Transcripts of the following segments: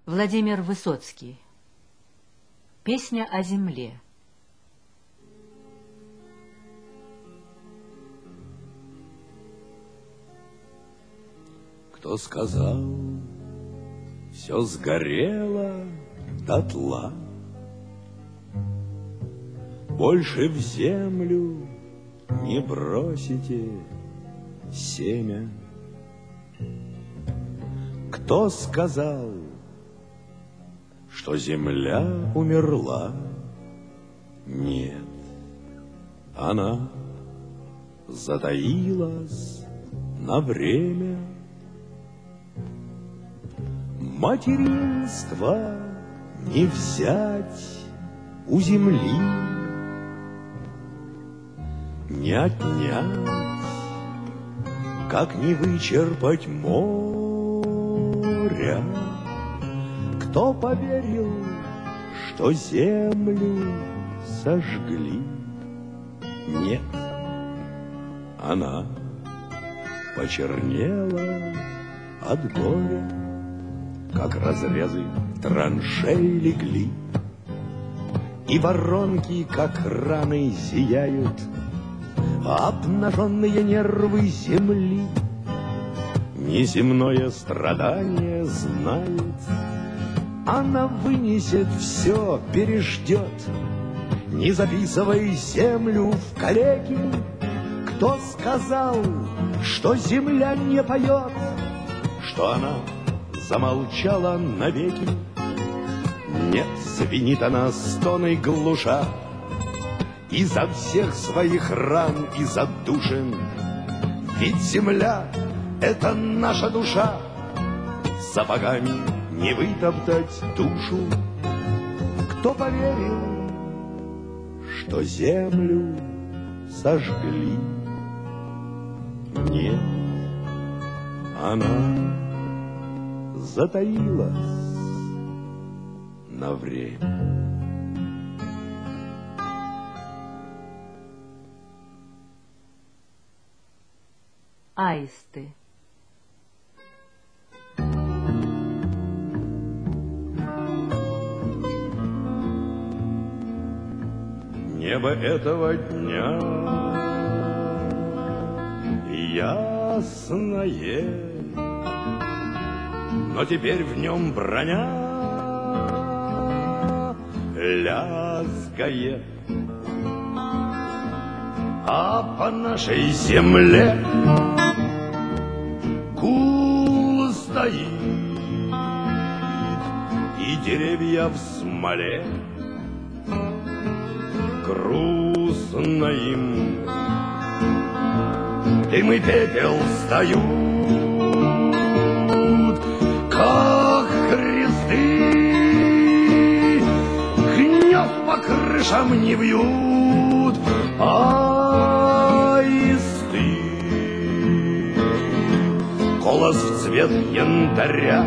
Владимир Высоцкий. Песня о земле. Кто сказал, все сгорело дотла, больше в землю не бросите семя? Кто сказал, что земля умерла? Нет, она затаилась на время. Материнство не взять у земли, не отнять, как не вычерпать моря. Кто поверил, что землю сожгли? Нет, она почернела от горя, как разрезы траншей легли, и воронки, как раны, зияют обнаженные нервы земли. Неземное страдание знает, она вынесет все, переждет. Не записывай землю в калеки. Кто сказал, что земля не поет, что она замолчала навеки? Нет, звенит она стоной глуша, изо всех своих ран и задушин. Ведь земля — это наша душа, сапогами не вытоптать душу. Кто поверил, что землю сожгли? Нет, она затаилась на время. Аисты. Небо этого дня ясное, но теперь в нем броня лязгает, а по нашей земле гул стоит, и деревья в смоле. Грустно им, дым и пепел встают, как кресты, гнезд по крышам не вьют аисты. Голос в цвет янтаря,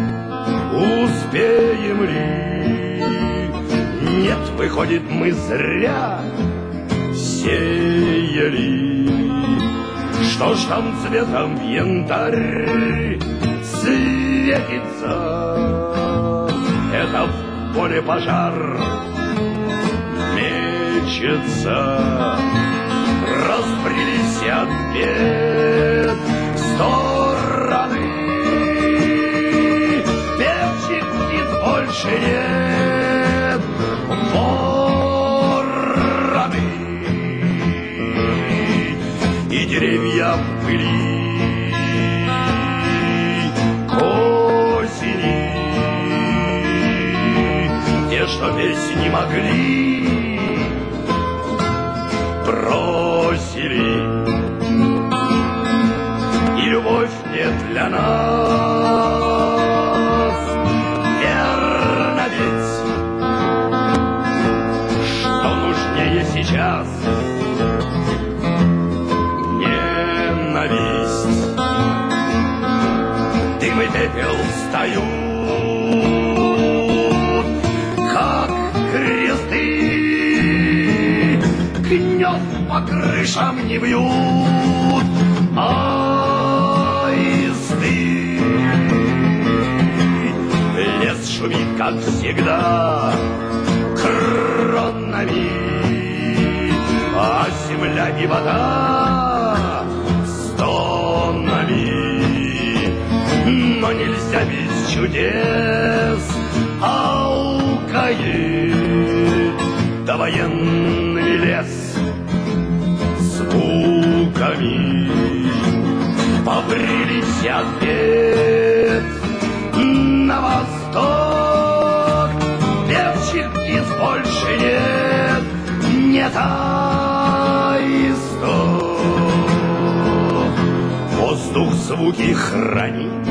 успеем ли? Нет, выходит, мы зря сеяли. Что ж там цветом в янтарь светится? Это в поле пожар мечется. Разбрелись от бед стороны, певчих птиц больше нет. Вороны и деревья в пыли к осени, те, что петь не могли, бросили. И любовь не для нас, верно ведь, сейчас ненависть. Дым и пепел встают, как кресты, гнезд по крышам не бьют аисты. Лес шумит, как всегда, кронами, а земля и вода стонами. Но нельзя без чудес, алкает довоенный лес звуками. Побрели все от бед на восток, певчих птиц больше нет, нет, а исток. Воздух звуки хранит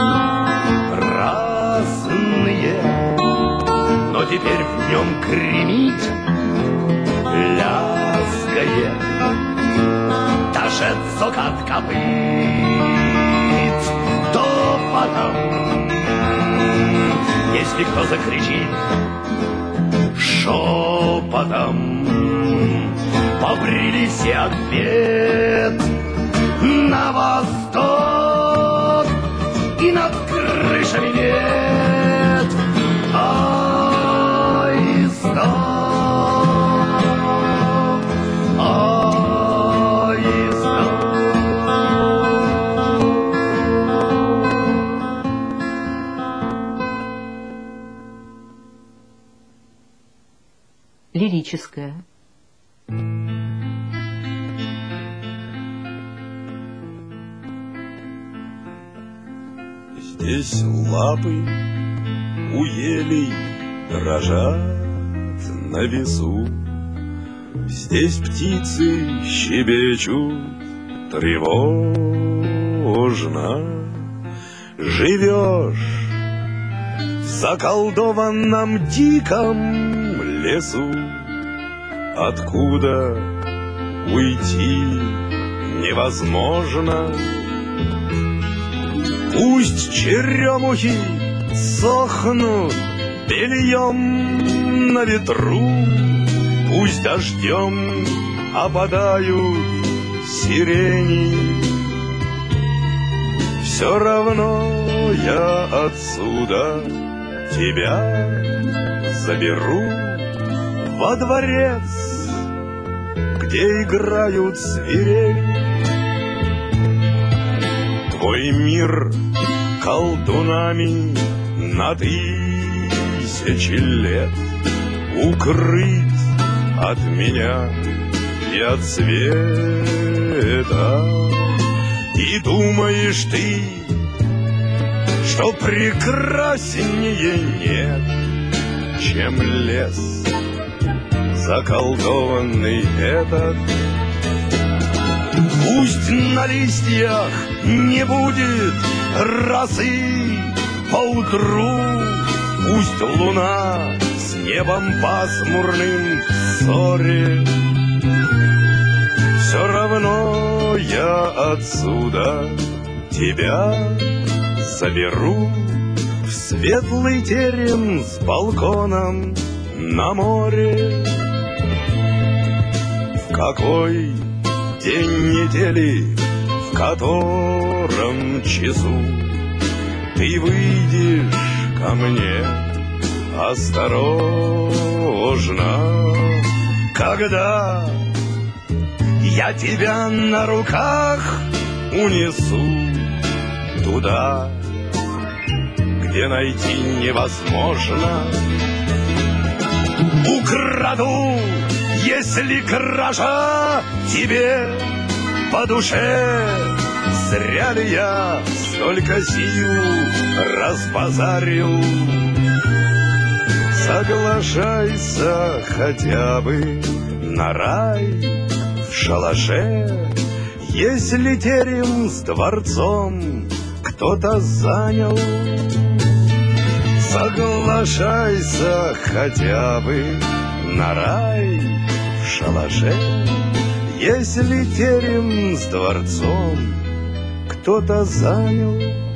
разные, но теперь в нем гремит, лязгает даже цокот копыт топотом. Если кто закричит шепотом, побрели все от бед на восток, и над крышами нет аистов. Лирическое. Здесь лапы у елей дрожат на весу, здесь птицы щебечут тревожно. Живешь в заколдованном диком лесу, откуда уйти невозможно. Пусть черемухи сохнут бельем на ветру, пусть дождем опадают сирени, все равно я отсюда тебя заберу во дворец, где играют звери. Твой мир колдунами на тысячи лет укрыть от меня и от света. И думаешь ты, что прекраснее нет, чем лес заколдованный этот. Пусть на листьях не будет росы поутру, пусть луна с небом пасмурным в ссоре, все равно я отсюда тебя заберу в светлый терем с балконом на море. В какой день недели, в котором часу ты выйдешь ко мне осторожно, когда я тебя на руках унесу туда, где найти невозможно. Украду, если кража тебе по душе, зря ли я столько сил разбазарил? Соглашайся хотя бы на рай в шалаше, если терем с дворцом кто-то занял. Соглашайся хотя бы на рай в шалаше, если терем с дворцом кто-то занял.